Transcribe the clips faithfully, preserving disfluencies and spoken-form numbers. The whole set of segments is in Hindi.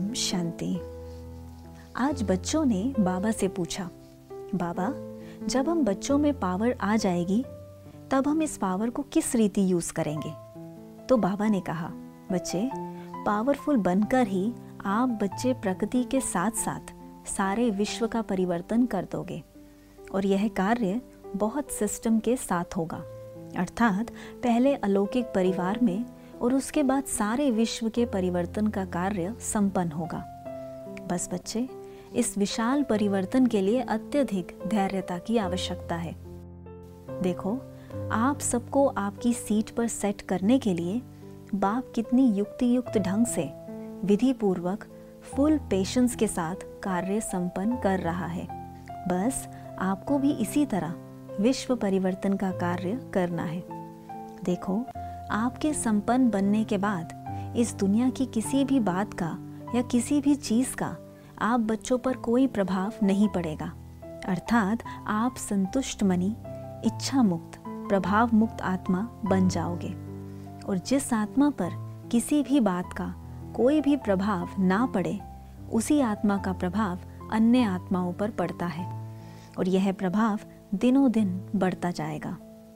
ओम शांति। आज बच्चों ने बाबा से पूछा, बाबा जब हम बच्चों में पावर आ जाएगी तब हम इस पावर को किस रीति यूज़ करेंगे। तो बाबा ने कहा, बच्चे पावरफुल बनकर ही आप बच्चे प्रकृति के साथ साथ सारे विश्व का परिवर्तन कर दोगे और यह कार्य बहुत सिस्टम के साथ होगा, अर्थात पहले अलौकिक परिवार में और उसके बाद सारे विश्व के परिवर्तन का कार्य संपन्न होगा। बस बच्चे, इस विशाल परिवर्तन के लिए अत्यधिक धैर्यता की आवश्यकता है। देखो, आप सबको आपकी सीट पर सेट करने के लिए बाप कितनी युक्ति युक्त ढंग से विधि पूर्वक फुल पेशेंस के साथ कार्य संपन्न कर रहा है। बस आपको भी इसी तरह विश्व परिवर्तन का कार्य करना है। देखो, आपके संपन्न बनने के बाद इस दुनिया की किसी भी बात का या किसी भी चीज़ का आप बच्चों पर कोई प्रभाव नहीं पड़ेगा, अर्थात आप संतुष्ट मनी, इच्छा मुक्त, प्रभाव मुक्त आत्मा बन जाओगे। और जिस आत्मा पर किसी भी बात का कोई भी प्रभाव ना पड़े, उसी आत्मा का प्रभाव अन्य आत्माओं पर पड़ता है और यह प्रभाव दिनों दिन बढ़ता जाएगा।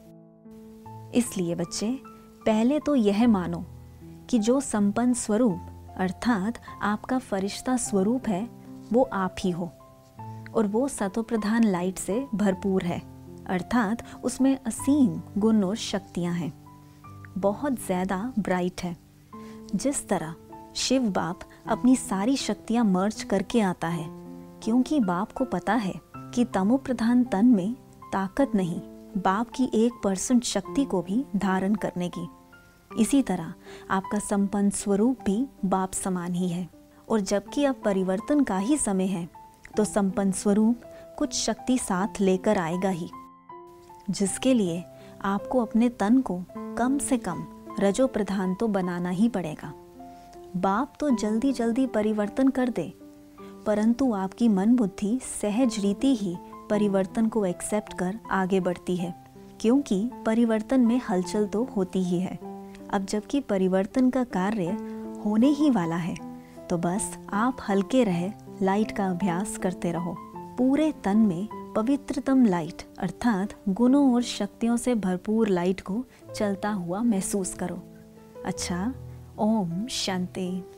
इसलिए बच्चे, पहले तो यह मानो कि जो संपन्न स्वरूप अर्थात आपका फरिश्ता स्वरूप है वो आप ही हो और वो सतोप्रधान लाइट से भरपूर है, अर्थात उसमें असीम गुण और शक्तियाँ हैं, बहुत ज़्यादा ब्राइट है। जिस तरह शिव बाप अपनी सारी शक्तियाँ मर्ज करके आता है, क्योंकि बाप को पता है कि तमोप्रधान तन में ताकत नहीं बाप की एक परसेंट शक्ति को भी धारण करने की। इसी तरह आपका संपन्न स्वरूप भी बाप समान ही है और जबकि अब परिवर्तन का ही समय है तो संपन्न स्वरूप कुछ शक्ति साथ लेकर आएगा ही, जिसके लिए आपको अपने तन को कम से कम रजो प्रधान तो बनाना ही पड़ेगा। बाप तो जल्दी जल्दी परिवर्तन कर दे, परंतु आपकी मन बुद्धि सहज रीति ही परिवर्तन को एक्सेप्ट कर आगे बढ़ती है, क्योंकि परिवर्तन में हलचल तो होती ही है। अब जबकि परिवर्तन का कार्य होने ही वाला है तो बस आप हल्के रहे लाइट का अभ्यास करते रहो। पूरे तन में पवित्रतम लाइट अर्थात गुणों और शक्तियों से भरपूर लाइट को चलता हुआ महसूस करो। अच्छा, ओम शांति।